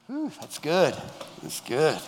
Whew, that's good. That's good.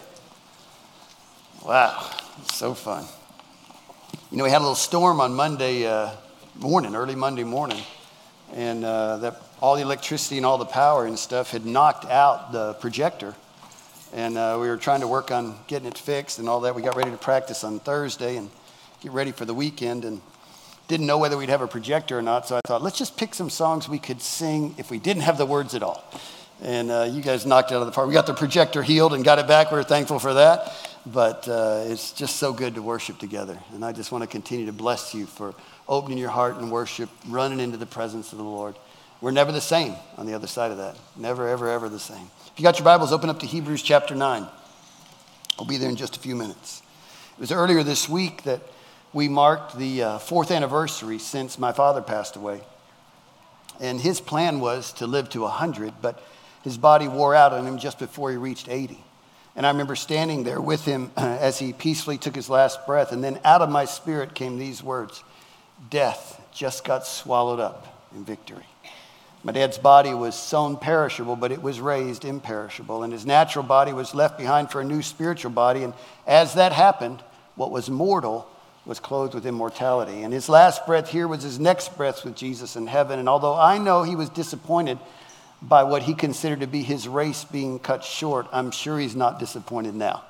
Wow, it's so fun. You know, we had a little storm on Monday morning, early Monday morning, and all the electricity and all the power and stuff had knocked out the projector. And we were trying to work on getting it fixed and all that. We got ready to practice on Thursday and get ready for the weekend, and didn't know whether we'd have a projector or not. So I thought, let's just pick some songs we could sing if we didn't have the words at all. And you guys knocked it out of the park. We got the projector healed and got it back. We were thankful for that. But it's just so good to worship together. And I just want to continue to bless you for opening your heart and worship, running into the presence of the Lord. We're never the same on the other side of that. Never, ever, ever the same. If you got your Bibles, open up to Hebrews chapter 9. I'll be there in just a few minutes. It was earlier this week that we marked the fourth anniversary since my father passed away. And his plan was to live to 100, but his body wore out on him just before he reached 80. And I remember standing there with him as he peacefully took his last breath. And then out of my spirit came these words: death just got swallowed up in victory. My dad's body was sown perishable, but it was raised imperishable. And his natural body was left behind for a new spiritual body. And as that happened, what was mortal was clothed with immortality. And his last breath here was his next breath with Jesus in heaven. And although I know he was disappointed by what he considered to be his race being cut short, I'm sure he's not disappointed now.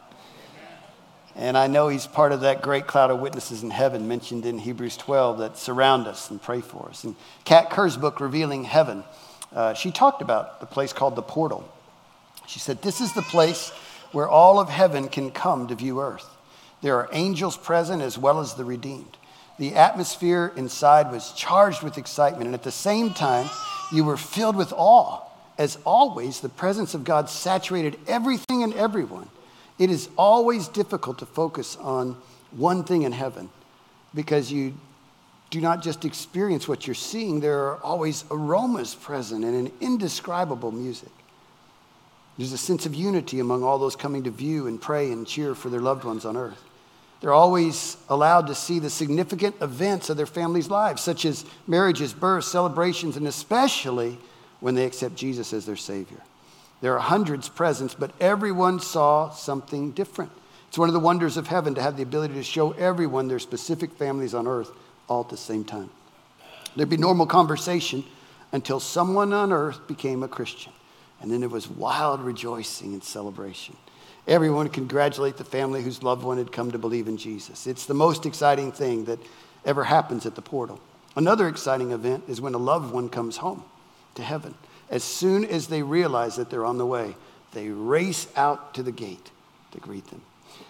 And I know he's part of that great cloud of witnesses in heaven mentioned in Hebrews 12 that surround us and pray for us. And Kat Kerr's book, Revealing Heaven, she talked about the place called the portal. She said, this is the place where all of heaven can come to view earth. There are angels present as well as the redeemed. The atmosphere inside was charged with excitement, and at the same time, you were filled with awe. As always, the presence of God saturated everything and everyone. It is always difficult to focus on one thing in heaven because you do not just experience what you're seeing. There are always aromas present and an indescribable music. There's a sense of unity among all those coming to view and pray and cheer for their loved ones on earth. They're always allowed to see the significant events of their families' lives, such as marriages, births, celebrations, and especially when they accept Jesus as their Savior. There are hundreds present, but everyone saw something different. It's one of the wonders of heaven to have the ability to show everyone their specific families on earth all at the same time. There'd be normal conversation until someone on earth became a Christian. And then there was wild rejoicing and celebration. Everyone would congratulate the family whose loved one had come to believe in Jesus. It's the most exciting thing that ever happens at the portal. Another exciting event is when a loved one comes home to heaven. As soon as they realize that they're on the way, they race out to the gate to greet them.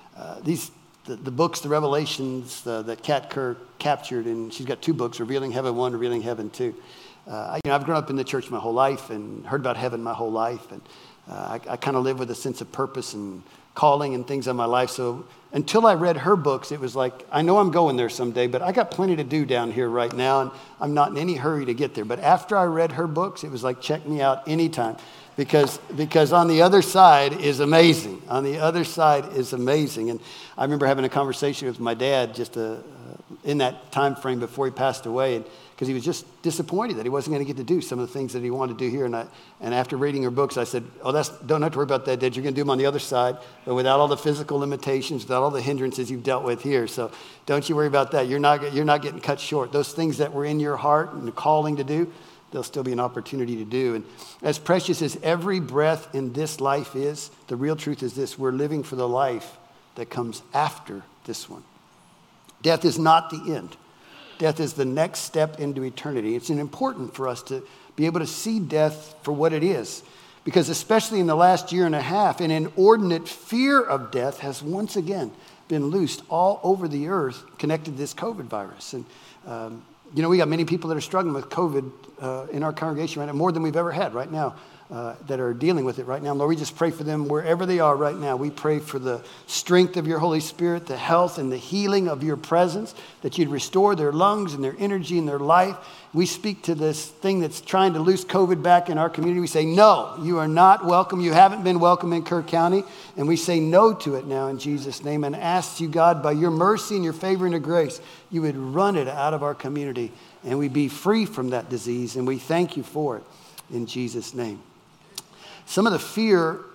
The books, the revelations that Kat Kerr captured, and she's got two books, Revealing Heaven 1, Revealing Heaven 2. I've grown up in the church my whole life and heard about heaven my whole life. And I kind of live with a sense of purpose and calling and things in my life. So until I read her books, it was like, I know I'm going there someday, but I got plenty to do down here right now, and I'm not in any hurry to get there. But after I read her books, it was like, check me out anytime, because on the other side is amazing. On the other side is amazing. And I remember having a conversation with my dad just in that time frame before he passed away, because he was just disappointed that he wasn't going to get to do some of the things that he wanted to do here. And after reading her books, I said, don't have to worry about that, Dad. You're going to do them on the other side, but without all the physical limitations, without all the hindrances you've dealt with here. So don't you worry about that. You're not getting cut short. Those things that were in your heart and the calling to do, there'll still be an opportunity to do. And as precious as every breath in this life is, the real truth is this: we're living for the life that comes after this one. Death is not the end. Death is the next step into eternity. It's important for us to be able to see death for what it is, because especially in the last year and a half, an inordinate fear of death has once again been loosed all over the earth connected to this COVID virus. And, we got many people that are struggling with COVID in our congregation right now, more than we've ever had right now. That are dealing with it right now. Lord, we just pray for them wherever they are right now. We pray for the strength of your Holy Spirit, the health and the healing of your presence, that you'd restore their lungs and their energy and their life. We speak to this thing that's trying to loose COVID back in our community. We say, no, you are not welcome. You haven't been welcome in Kerr County. And we say no to it now in Jesus' name, and ask you, God, by your mercy and your favor and your grace, you would run it out of our community and we'd be free from that disease. And we thank you for it in Jesus' name. Some of the fear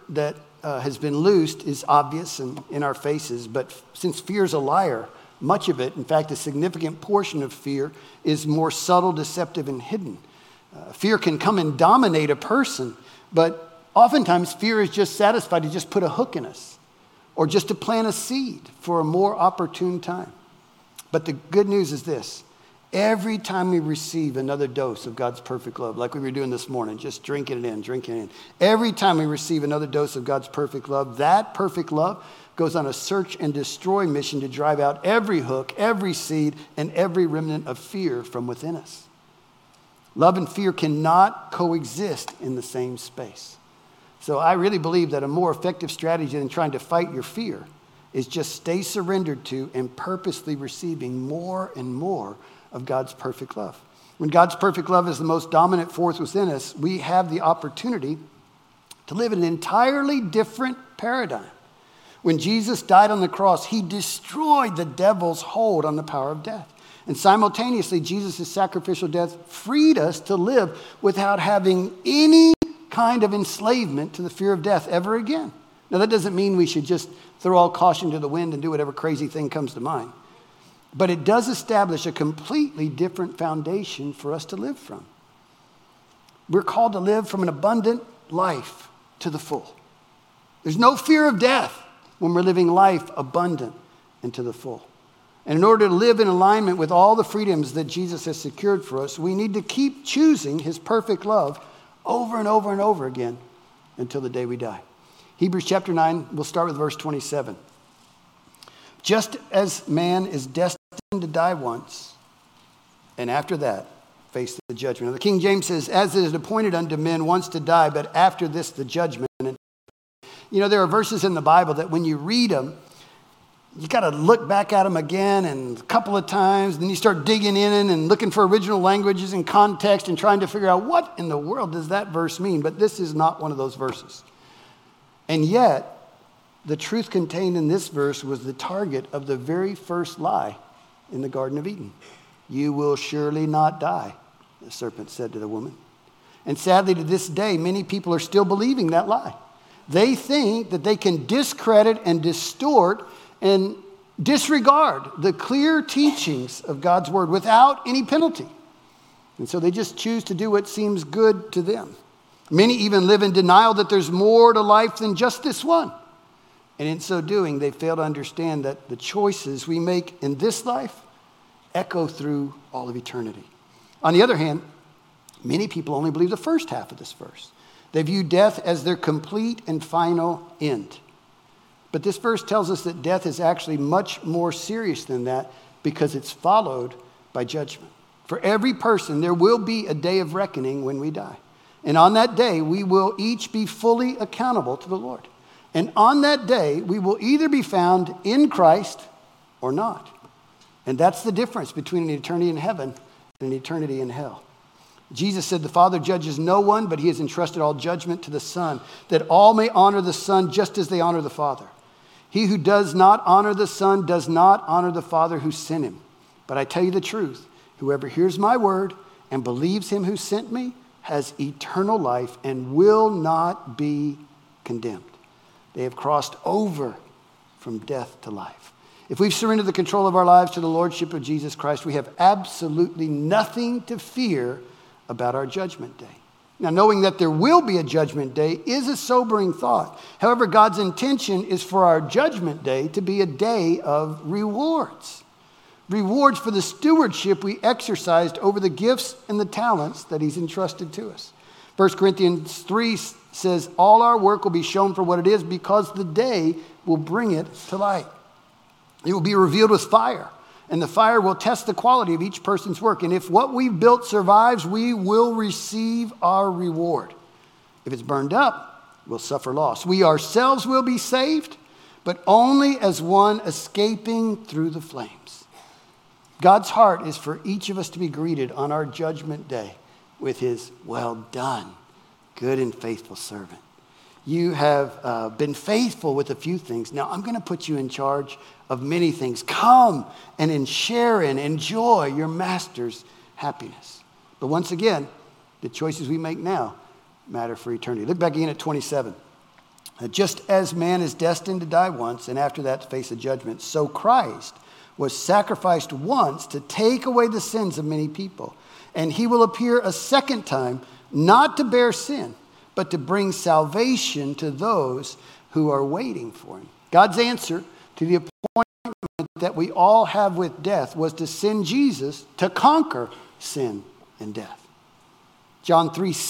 that has been loosed is obvious and in our faces, but since fear is a liar, much of it, in fact, a significant portion of fear is more subtle, deceptive, and hidden. Fear can come and dominate a person, but oftentimes fear is just satisfied to just put a hook in us or just to plant a seed for a more opportune time. But the good news is this. Every time we receive another dose of God's perfect love, like we were doing this morning, just drinking it in. Every time we receive another dose of God's perfect love, that perfect love goes on a search and destroy mission to drive out every hook, every seed, and every remnant of fear from within us. Love and fear cannot coexist in the same space. So I really believe that a more effective strategy than trying to fight your fear is just stay surrendered to and purposely receiving more and more of God's perfect love. When God's perfect love is the most dominant force within us, we have the opportunity to live in an entirely different paradigm. When Jesus died on the cross, he destroyed the devil's hold on the power of death. And simultaneously, Jesus' sacrificial death freed us to live without having any kind of enslavement to the fear of death ever again. Now, that doesn't mean we should just throw all caution to the wind and do whatever crazy thing comes to mind. But it does establish a completely different foundation for us to live from. We're called to live from an abundant life to the full. There's no fear of death when we're living life abundant and to the full. And in order to live in alignment with all the freedoms that Jesus has secured for us, we need to keep choosing his perfect love over and over and over again until the day we die. Hebrews chapter 9, we'll start with verse 27. Just as man is destined to die once, and after that, face the judgment. Now, the King James says, as it is appointed unto men once to die, but after this, the judgment. And, there are verses in the Bible that when you read them, you got to look back at them again and a couple of times, then you start digging in and looking for original languages and context and trying to figure out what in the world does that verse mean. But this is not one of those verses. And yet, the truth contained in this verse was the target of the very first lie in the Garden of Eden. You will surely not die, the serpent said to the woman. And sadly, to this day, many people are still believing that lie. They think that they can discredit and distort and disregard the clear teachings of God's word without any penalty. And so they just choose to do what seems good to them. Many even live in denial that there's more to life than just this one. And in so doing, they fail to understand that the choices we make in this life echo through all of eternity. On the other hand, many people only believe the first half of this verse. They view death as their complete and final end. But this verse tells us that death is actually much more serious than that because it's followed by judgment. For every person, there will be a day of reckoning when we die. And on that day, we will each be fully accountable to the Lord. And on that day, we will either be found in Christ or not. And that's the difference between an eternity in heaven and an eternity in hell. Jesus said the Father judges no one, but he has entrusted all judgment to the Son, that all may honor the Son just as they honor the Father. He who does not honor the Son does not honor the Father who sent him. But I tell you the truth, whoever hears my word and believes him who sent me has eternal life and will not be condemned. They have crossed over from death to life. If we've surrendered the control of our lives to the Lordship of Jesus Christ, we have absolutely nothing to fear about our judgment day. Now, knowing that there will be a judgment day is a sobering thought. However, God's intention is for our judgment day to be a day of rewards. Rewards for the stewardship we exercised over the gifts and the talents that he's entrusted to us. 1 Corinthians 3 says, all our work will be shown for what it is because the day will bring it to light. It will be revealed with fire, and the fire will test the quality of each person's work. And if what we've built survives, we will receive our reward. If it's burned up, we'll suffer loss. We ourselves will be saved, but only as one escaping through the flames. God's heart is for each of us to be greeted on our judgment day with his well done, good and faithful servant. You have been faithful with a few things. Now I'm going to put you in charge of many things. Come and share and enjoy your master's happiness. But once again, the choices we make now matter for eternity. Look back again at 27. Just as man is destined to die once and after that to face a judgment, so Christ was sacrificed once to take away the sins of many people. And he will appear a second time, not to bear sin, but to bring salvation to those who are waiting for him. God's answer to the appointment that we all have with death was to send Jesus to conquer sin and death. John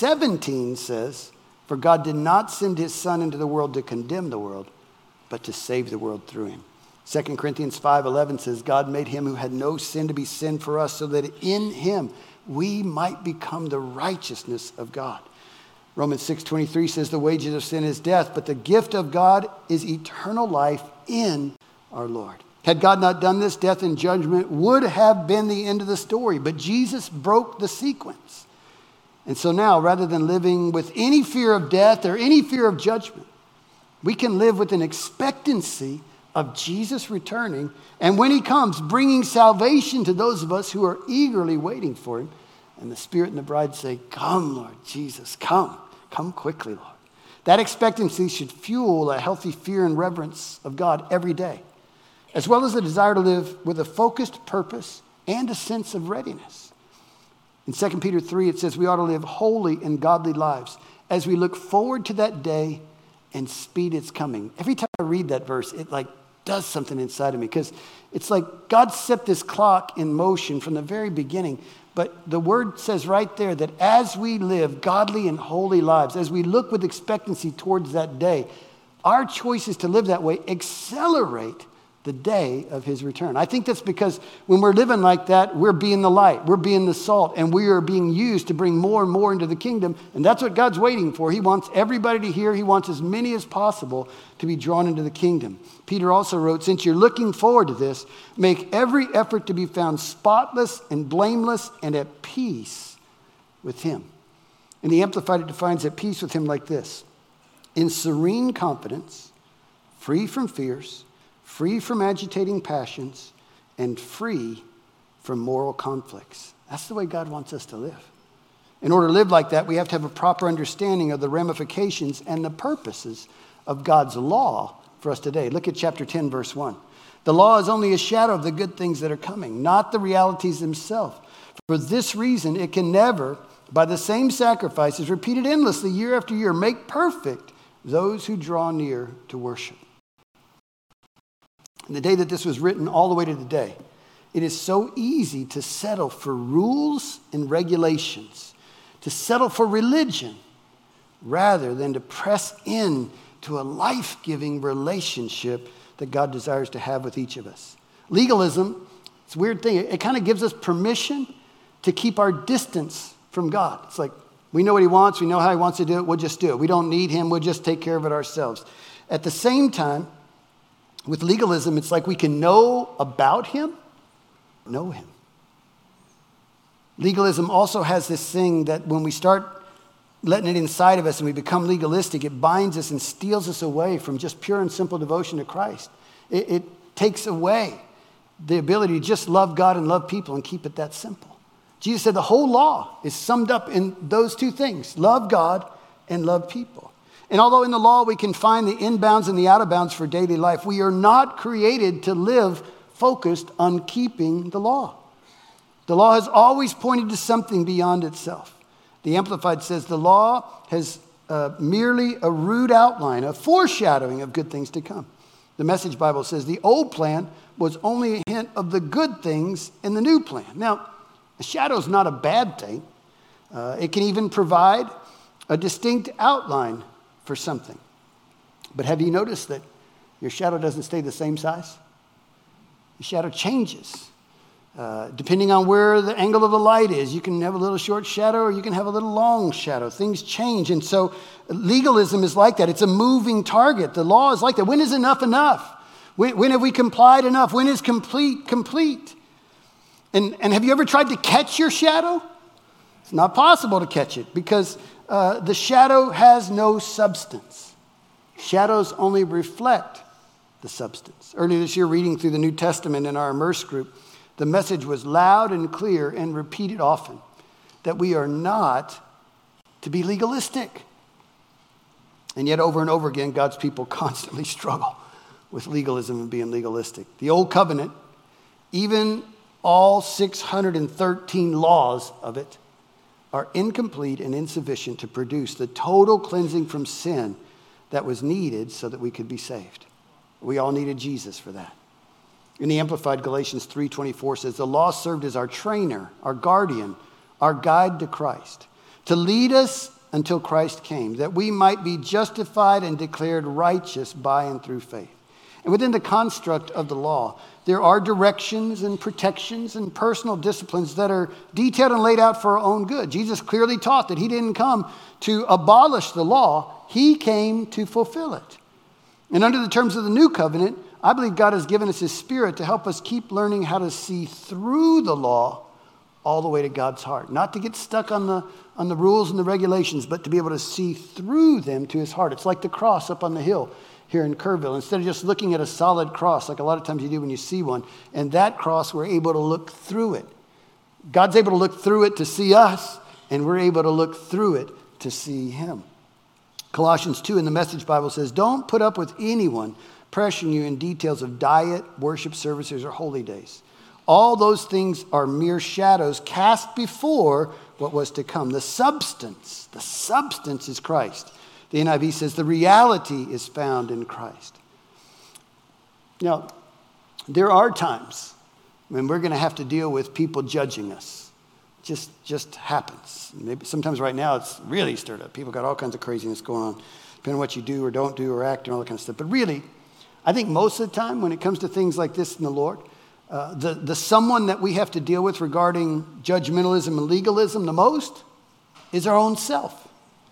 3:17 says, "For God did not send his Son into the world to condemn the world, but to save the world through him." 2 Corinthians 5:11 says, "God made him who had no sin to be sin for us, so that in him we might become the righteousness of God." Romans 6:23 says, "The wages of sin is death, but the gift of God is eternal life in our Lord." Had God not done this, death and judgment would have been the end of the story, but Jesus broke the sequence. And so now, rather than living with any fear of death or any fear of judgment, we can live with an expectancy of Jesus returning, and when he comes, bringing salvation to those of us who are eagerly waiting for him. And the Spirit and the bride say, "Come, Lord Jesus, come. Come quickly, Lord." That expectancy should fuel a healthy fear and reverence of God every day, as well as a desire to live with a focused purpose and a sense of readiness. In 2 Peter 3, it says we ought to live holy and godly lives as we look forward to that day and speed its coming. Every time I read that verse, it does something inside of me, because it's like God set this clock in motion from the very beginning. But the word says right there that as we live godly and holy lives, as we look with expectancy towards that day, our choices to live that way accelerate the day of his return. I think that's because when we're living like that, we're being the light, we're being the salt, and we are being used to bring more and more into the kingdom. And that's what God's waiting for. He wants everybody to hear. He wants as many as possible to be drawn into the kingdom. Peter also wrote, "Since you're looking forward to this, make every effort to be found spotless and blameless and at peace with him." And the Amplified, it defines at peace with him like this: in serene confidence, free from fears, free from agitating passions, and free from moral conflicts. That's the way God wants us to live. In order to live like that, we have to have a proper understanding of the ramifications and the purposes of God's law for us today. Look at chapter 10, verse 1. "The law is only a shadow of the good things that are coming, not the realities themselves. For this reason, it can never, by the same sacrifices repeated endlessly year after year, make perfect those who draw near to worship." In the day that this was written all the way to today, it is so easy to settle for rules and regulations, to settle for religion, rather than to press in to a life-giving relationship that God desires to have with each of us. Legalism, it's a weird thing. It kind of gives us permission to keep our distance from God. It's like, we know what he wants, we know how he wants to do it, we'll just do it. We don't need him, we'll just take care of it ourselves. At the same time, with legalism, it's like we can know about him, know him. Legalism also has this thing that when we start letting it inside of us and we become legalistic, it binds us and steals us away from just pure and simple devotion to Christ. It takes away the ability to just love God and love people and keep it that simple. Jesus said the whole law is summed up in those two things: love God and love people. And although in the law we can find the inbounds and the out of bounds for daily life, we are not created to live focused on keeping the law. The law has always pointed to something beyond itself. The Amplified says the law has merely a rude outline, a foreshadowing of good things to come. The Message Bible says the old plan was only a hint of the good things in the new plan. Now, a shadow is not a bad thing. It can even provide a distinct outline for something. But have you noticed that your shadow doesn't stay the same size? Your shadow changes. Depending on where the angle of the light is, you can have a little short shadow or you can have a little long shadow. Things change. And so legalism is like that. It's a moving target. The law is like that. When is enough enough? When have we complied enough? When is complete? And have you ever tried to catch your shadow? It's not possible to catch it because the shadow has no substance. Shadows only reflect the substance. Earlier this year, reading through the New Testament in our Immerse group, the message was loud and clear and repeated often that we are not to be legalistic. And yet over and over again, God's people constantly struggle with legalism and being legalistic. The Old Covenant, even all 613 laws of it, are incomplete and insufficient to produce the total cleansing from sin that was needed so that we could be saved. We all needed Jesus for that. In the Amplified, Galatians 3:24 says, the law served as our trainer, our guardian, our guide to Christ, to lead us until Christ came, that we might be justified and declared righteous by and through faith. And within the construct of the law, there are directions and protections and personal disciplines that are detailed and laid out for our own good. Jesus clearly taught that he didn't come to abolish the law. He came to fulfill it. And under the terms of the new covenant, I believe God has given us his Spirit to help us keep learning how to see through the law all the way to God's heart. Not to get stuck on the rules and the regulations, but to be able to see through them to his heart. It's like the cross up on the hill here in Kerrville. Instead of just looking at a solid cross, like a lot of times you do when you see one, and that cross, we're able to look through it. God's able to look through it to see us, and we're able to look through it to see him. Colossians 2 in the Message Bible says, don't put up with anyone pressuring you in details of diet, worship services, or holy days. All those things are mere shadows cast before what was to come. The substance is Christ. The NIV says the reality is found in Christ. Now, there are times when we're going to have to deal with people judging us. Just happens. Maybe sometimes right now it's really stirred up. People got all kinds of craziness going on, depending on what you do or don't do or act and all that kind of stuff. But really, I think most of the time when it comes to things like this in the Lord, the someone that we have to deal with regarding judgmentalism and legalism the most is our own self.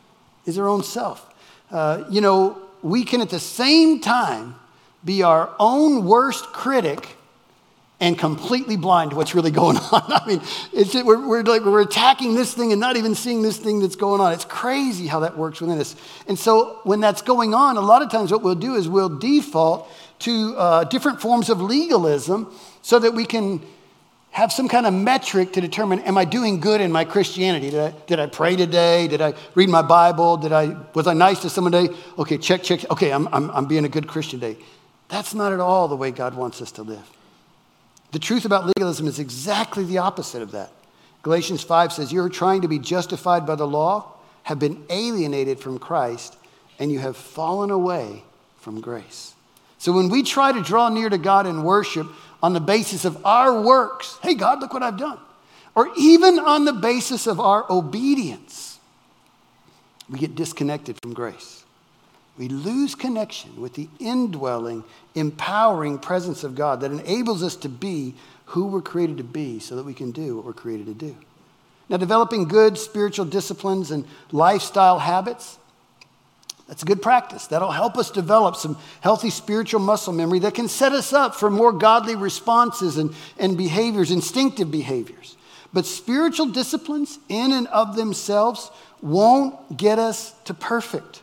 We can at the same time be our own worst critic and completely blind to what's really going on. I mean, we're attacking this thing and not even seeing this thing that's going on. It's crazy how that works within us. And so when that's going on, a lot of times what we'll do is we'll default to different forms of legalism so that we can have some kind of metric to determine, am I doing good in my Christianity? Did I pray today? Did I read my Bible? Was I nice to someone today? Okay, check. Okay, I'm being a good Christian today. That's not at all the way God wants us to live. The truth about legalism is exactly the opposite of that. Galatians 5 says, you're trying to be justified by the law, have been alienated from Christ, and you have fallen away from grace. So when we try to draw near to God in worship on the basis of our works, hey, God, look what I've done, or even on the basis of our obedience, we get disconnected from grace. We lose connection with the indwelling, empowering presence of God that enables us to be who we're created to be so that we can do what we're created to do. Now, developing good spiritual disciplines and lifestyle habits, that's a good practice. That'll help us develop some healthy spiritual muscle memory that can set us up for more godly responses and behaviors, instinctive behaviors. But spiritual disciplines in and of themselves won't get us to perfect.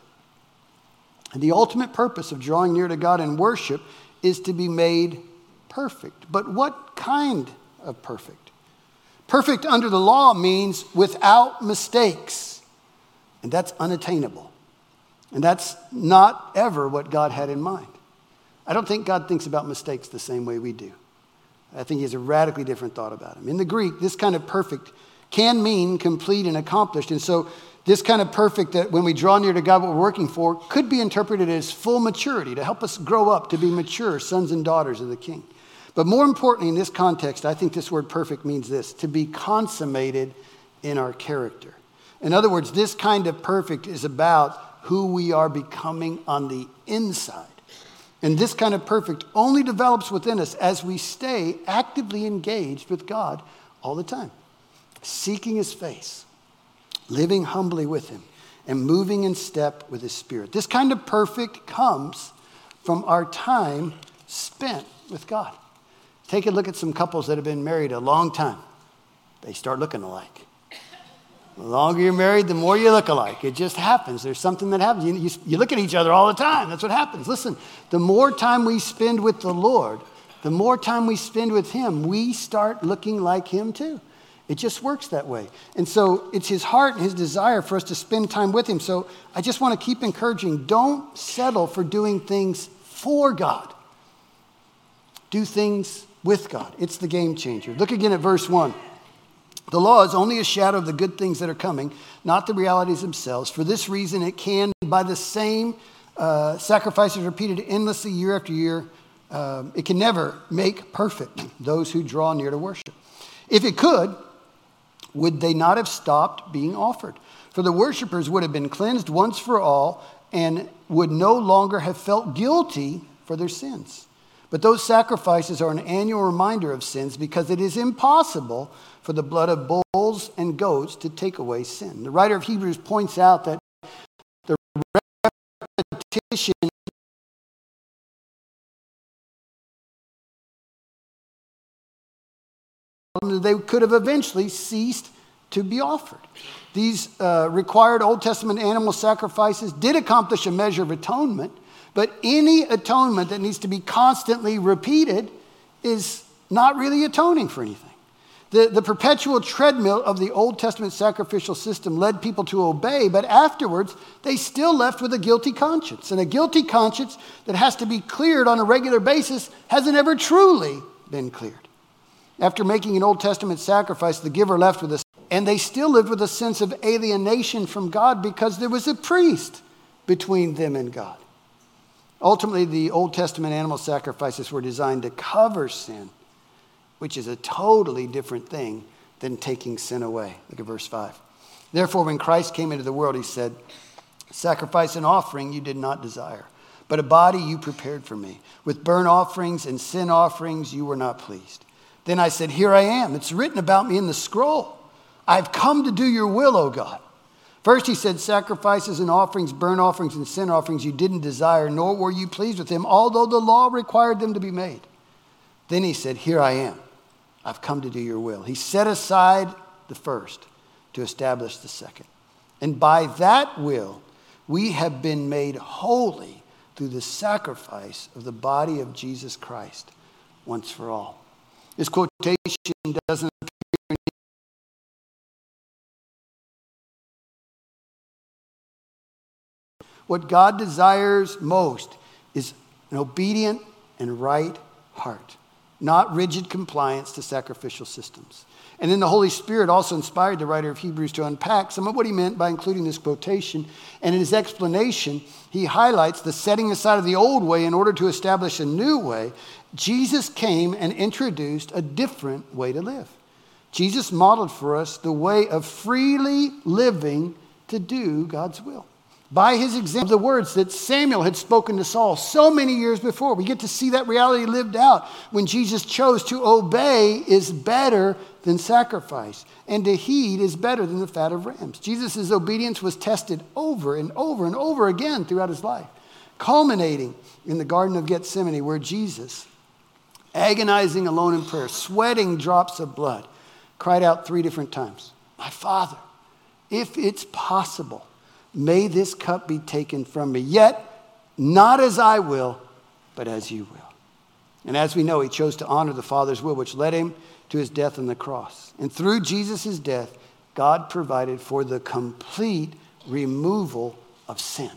And the ultimate purpose of drawing near to God in worship is to be made perfect. But what kind of perfect? Perfect under the law means without mistakes. And that's unattainable. And that's not ever what God had in mind. I don't think God thinks about mistakes the same way we do. I think he has a radically different thought about them. In the Greek, this kind of perfect can mean complete and accomplished. And so this kind of perfect that when we draw near to God, what we're working for, could be interpreted as full maturity, to help us grow up to be mature sons and daughters of the King. But more importantly, in this context, I think this word perfect means this, to be consummated in our character. In other words, this kind of perfect is about who we are becoming on the inside. And this kind of perfect only develops within us as we stay actively engaged with God all the time, seeking his face, living humbly with him, and moving in step with his Spirit. This kind of perfect comes from our time spent with God. Take a look at some couples that have been married a long time. They start looking alike. The longer you're married, the more you look alike. It just happens. There's something that happens. You look at each other all the time. That's what happens. Listen, the more time we spend with the Lord, the more time we spend with him, we start looking like him too. It just works that way. And so it's his heart and his desire for us to spend time with him. So I just want to keep encouraging, don't settle for doing things for God. Do things with God. It's the game changer. Look again at verse 1. The law is only a shadow of the good things that are coming, not the realities themselves. For this reason, it can, by the same sacrifices repeated endlessly year after year, it can never make perfect those who draw near to worship. If it could, would they not have stopped being offered? For the worshipers would have been cleansed once for all and would no longer have felt guilty for their sins. But those sacrifices are an annual reminder of sins because it is impossible for the blood of bulls and goats to take away sin. The writer of Hebrews points out that the repetition they could have eventually ceased to be offered. These required Old Testament animal sacrifices did accomplish a measure of atonement, but any atonement that needs to be constantly repeated is not really atoning for anything. The perpetual treadmill of the Old Testament sacrificial system led people to obey, but afterwards they still left with a guilty conscience. And a guilty conscience that has to be cleared on a regular basis hasn't ever truly been cleared. After making an Old Testament sacrifice, the giver left with and they still lived with a sense of alienation from God because there was a priest between them and God. Ultimately, the Old Testament animal sacrifices were designed to cover sin, which is a totally different thing than taking sin away. Look at verse 5. Therefore, when Christ came into the world, he said, sacrifice and offering you did not desire, but a body you prepared for me. With burnt offerings and sin offerings you were not pleased. Then I said, here I am. It's written about me in the scroll. I've come to do your will, O God. First he said, sacrifices and offerings, burnt offerings and sin offerings you didn't desire, nor were you pleased with them, although the law required them to be made. Then he said, here I am. I've come to do your will. He set aside the first to establish the second. And by that will, we have been made holy through the sacrifice of the body of Jesus Christ once for all. This quotation doesn't appear in what God desires most is an obedient and right heart, not rigid compliance to sacrificial systems. And then the Holy Spirit also inspired the writer of Hebrews to unpack some of what he meant by including this quotation. And in his explanation, he highlights the setting aside of the old way in order to establish a new way. Jesus came and introduced a different way to live. Jesus modeled for us the way of freely living to do God's will. By his example, the words that Samuel had spoken to Saul so many years before. We get to see that reality lived out when Jesus chose to obey is better than sacrifice, and to heed is better than the fat of rams. Jesus' obedience was tested over and over and over again throughout his life, culminating in the Garden of Gethsemane, where Jesus, agonizing alone in prayer, sweating drops of blood, cried out 3 different times, my Father, if it's possible, may this cup be taken from me, yet not as I will, but as you will. And as we know, he chose to honor the Father's will, which led him to his death on the cross. And through Jesus' death, God provided for the complete removal of sin.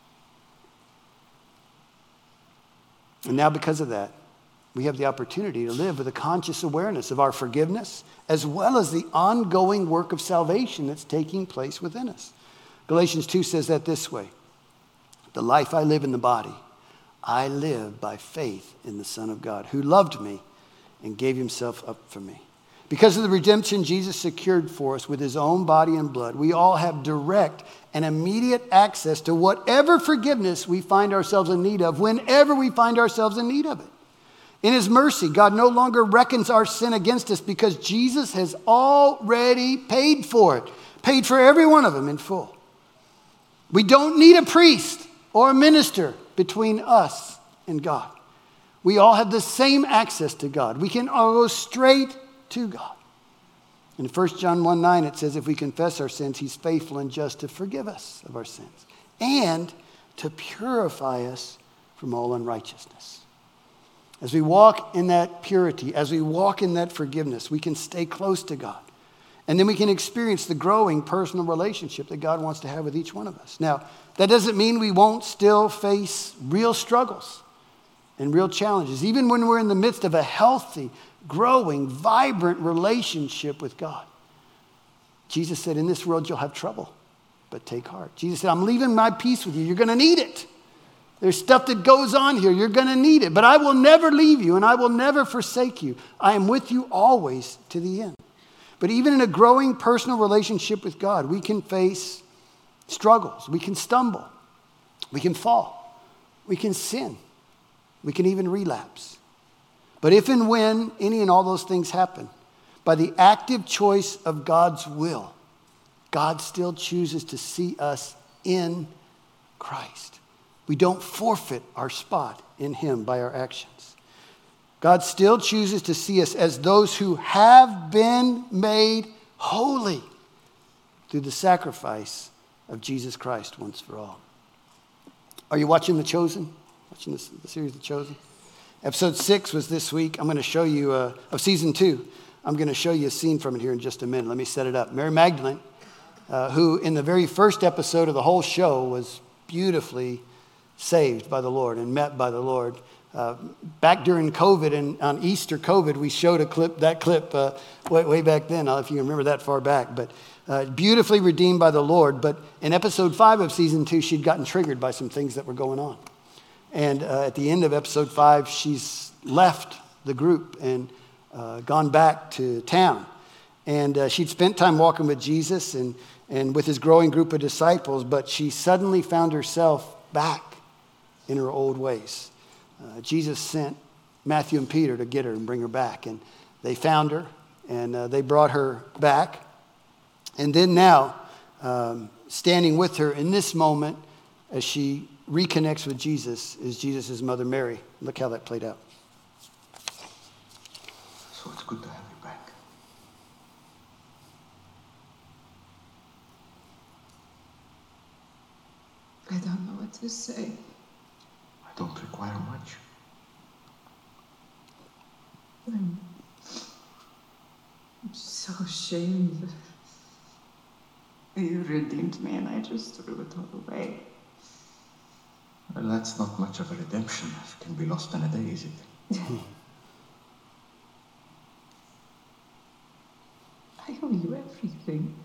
And now because of that, we have the opportunity to live with a conscious awareness of our forgiveness, as well as the ongoing work of salvation that's taking place within us. Galatians 2 says that this way, the life I live in the body, I live by faith in the Son of God, who loved me and gave himself up for me. Because of the redemption Jesus secured for us with his own body and blood, we all have direct and immediate access to whatever forgiveness we find ourselves in need of, whenever we find ourselves in need of it. In his mercy, God no longer reckons our sin against us because Jesus has already paid for it, paid for every one of them in full. We don't need a priest or a minister between us and God. We all have the same access to God. We can all go straight to God. In 1 John 1:9, it says, if we confess our sins, he's faithful and just to forgive us of our sins and to purify us from all unrighteousness. As we walk in that purity, as we walk in that forgiveness, we can stay close to God. And then we can experience the growing personal relationship that God wants to have with each one of us. Now, that doesn't mean we won't still face real struggles and real challenges, even when we're in the midst of a healthy, growing, vibrant relationship with God. Jesus said, in this world you'll have trouble, but take heart. Jesus said, I'm leaving my peace with you. You're going to need it. There's stuff that goes on here. You're going to need it. But I will never leave you and I will never forsake you. I am with you always to the end. But even in a growing personal relationship with God, we can face struggles. We can stumble. We can fall. We can sin. We can even relapse. But if and when any and all those things happen, by the active choice of God's will, God still chooses to see us in Christ. We don't forfeit our spot in him by our actions. God still chooses to see us as those who have been made holy through the sacrifice of Jesus Christ once for all. Are you watching The Chosen? Watching the series The Chosen? Episode 6 was this week. I'm going to show you, of season 2, I'm going to show you a scene from it here in just a minute. Let me set it up. Mary Magdalene, who in the very first episode of the whole show was beautifully saved by the Lord and met by the Lord. Back during COVID and on Easter COVID, we showed that clip way back then. I don't know if you can remember that far back, but beautifully redeemed by the Lord. But in episode 5 of season 2, she'd gotten triggered by some things that were going on. And at the end of episode 5, she's left the group and gone back to town. And she'd spent time walking with Jesus and with his growing group of disciples, but she suddenly found herself back in her old ways. Jesus sent Matthew and Peter to get her and bring her back. And they found her and they brought her back. And then now, standing with her in this moment as she reconnects with Jesus is Jesus' mother Mary. Look how that played out. So it's good to have you back. I don't know what to say. I don't require much. I'm so ashamed. You redeemed me and I just threw it all away. Well, that's not much of a redemption. It can be lost in a day, is it? I owe you everything.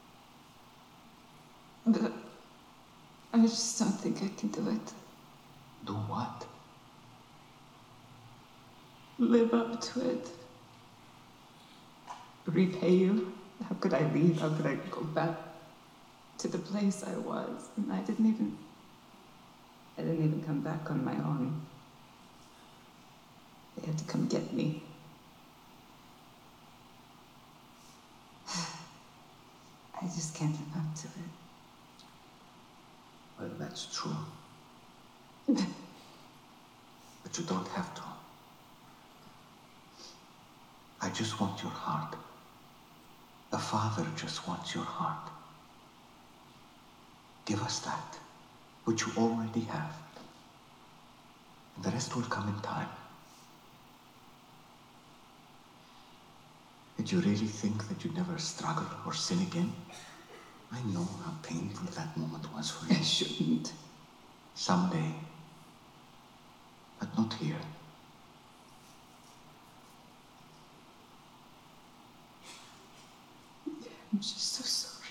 But I just don't think I can do it. Do what? Live up to it. Repay you. How could I leave? How could I go back to the place I was? And I didn't even come back on my own. They had to come get me. I just can't live up to it. Well, that's true. But you don't have to. I just want your heart. The Father just wants your heart. Give us that, which you already have. And the rest will come in time. Did you really think that you'd never struggle or sin again? I know how painful that moment was for you. I shouldn't. Someday. But not here. I'm just so sorry.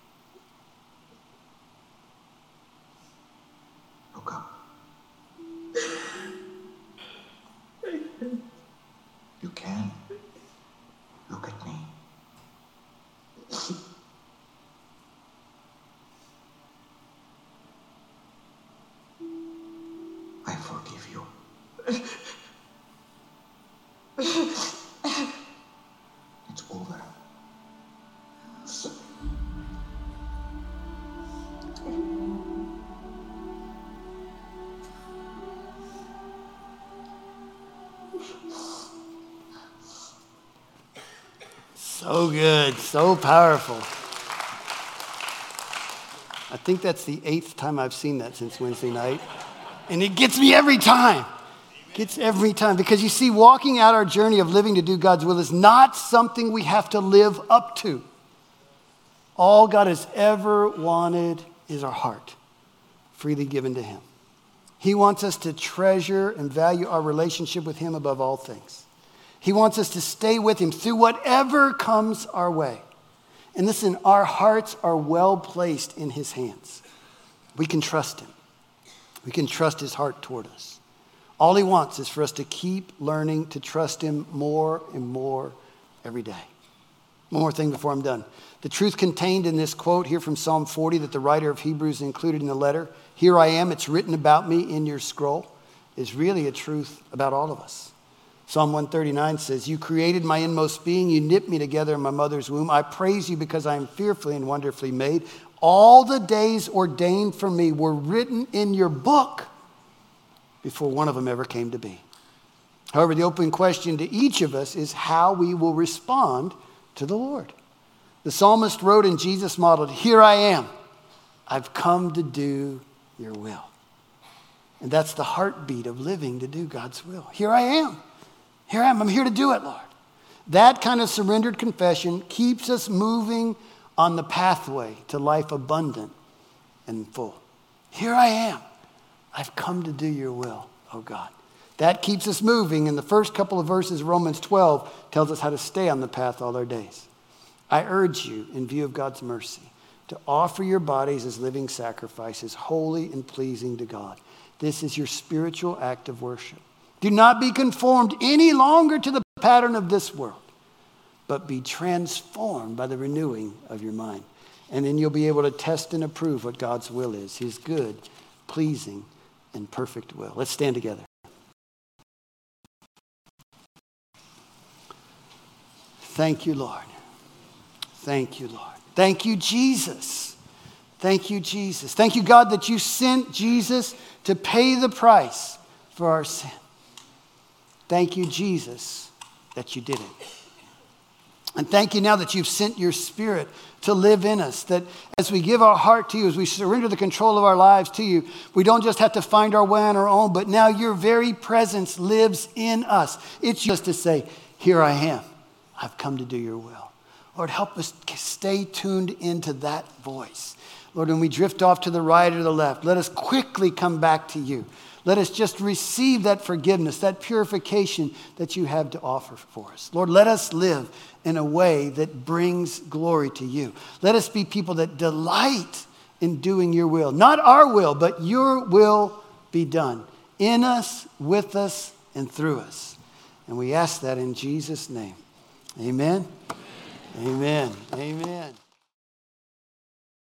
Look up. You can. Look at me. I forgive you. It's over. So good, so powerful. I think that's the 8th time I've seen that since Wednesday night. And it gets me every time. Gets every time. Because you see, walking out our journey of living to do God's will is not something we have to live up to. All God has ever wanted is our heart, freely given to him. He wants us to treasure and value our relationship with him above all things. He wants us to stay with him through whatever comes our way. And listen, our hearts are well placed in his hands. We can trust him. We can trust his heart toward us. All he wants is for us to keep learning to trust him more and more every day. One more thing before I'm done. The truth contained in this quote here from Psalm 40 that the writer of Hebrews included in the letter, "Here I am, it's written about me in your scroll," is really a truth about all of us. Psalm 139 says, "You created my inmost being. You knit me together in my mother's womb. I praise you because I am fearfully and wonderfully made. All the days ordained for me were written in your book before one of them ever came to be." However, the open question to each of us is how we will respond to the Lord. The psalmist wrote and Jesus modeled, "Here I am. I've come to do your will." And that's the heartbeat of living to do God's will. Here I am. Here I am. I'm here to do it, Lord. That kind of surrendered confession keeps us moving on the pathway to life abundant and full. Here I am. I've come to do your will, oh God. That keeps us moving. And the first couple of verses of Romans 12 tells us how to stay on the path all our days. I urge you, in view of God's mercy, to offer your bodies as living sacrifices, holy and pleasing to God. This is your spiritual act of worship. Do not be conformed any longer to the pattern of this world, but be transformed by the renewing of your mind. And then you'll be able to test and approve what God's will is, his good, pleasing, and perfect will. Let's stand together. Thank you, Lord. Thank you, Lord. Thank you, Jesus. Thank you, Jesus. Thank you, God, that you sent Jesus to pay the price for our sin. Thank you, Jesus, that you did it. And thank you now that you've sent your Spirit to live in us, that as we give our heart to you, as we surrender the control of our lives to you, we don't just have to find our way on our own, but now your very presence lives in us. It's just to say, here I am. I've come to do your will. Lord, help us stay tuned into that voice. Lord, when we drift off to the right or the left, let us quickly come back to you. Let us just receive that forgiveness, that purification that you have to offer for us. Lord, let us live in a way that brings glory to you. Let us be people that delight in doing your will. Not our will, but your will be done in us, with us, and through us. And we ask that in Jesus' name. Amen. Amen. Amen.